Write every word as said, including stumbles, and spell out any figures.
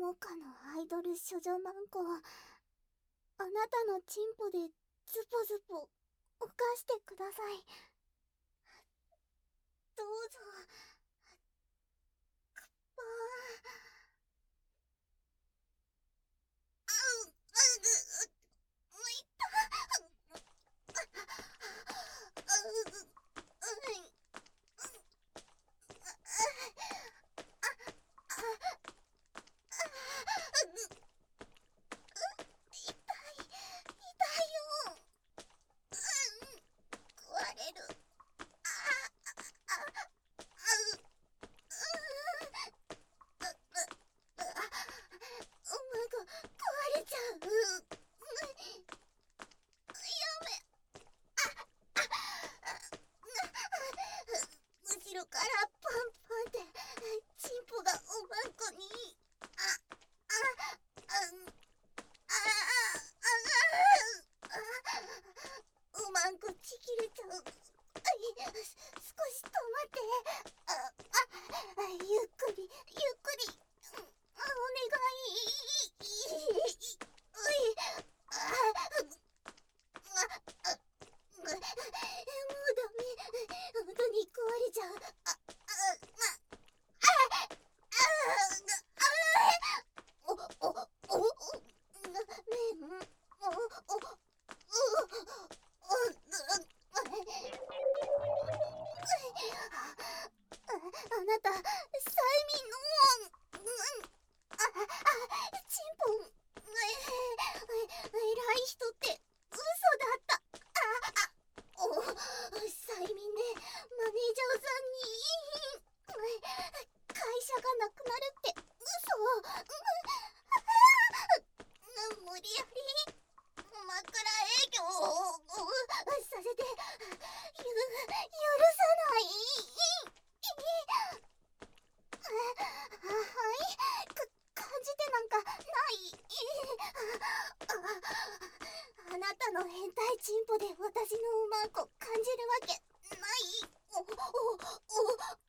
農家のアイドル処女マンコは、あなたのチンポでズポズポ犯してください。どうぞ。くっぱー。あう、うぐ、う、いた。あう、うい。痛い、痛いよ。うん、食われる。ああ、あ、あう、うう、う、う、あ、うまく食われちゃう。やめ、あ、あ、後ろからパンパンってチンポがおまんこに。あ、あ、あ、ん、ああ、ああ、おまんこちぎれちゃう。あい、す少し止まって。あ、あ、ゆっくり、ゆっくり。うん、お願い。うい、あ、あ、あ、もうダメ。本当に壊れちゃう。あ、あ、ま、あ、あ、あ、お、お、お、お、な、めん、お、お、お、お、あ、あなた、催眠の、うん、あ、あ、チンポン、え、え、偉い人って嘘だった。あ、あ、お、催眠でマネージャーさんに、会社がなくなるって嘘。うん、無理やり枕営業をさせて、ゆ、許さない。はい、か、感じてなんかない。あ、あなたの変態チンポで私のうまんこ感じるわけない。お、お、お、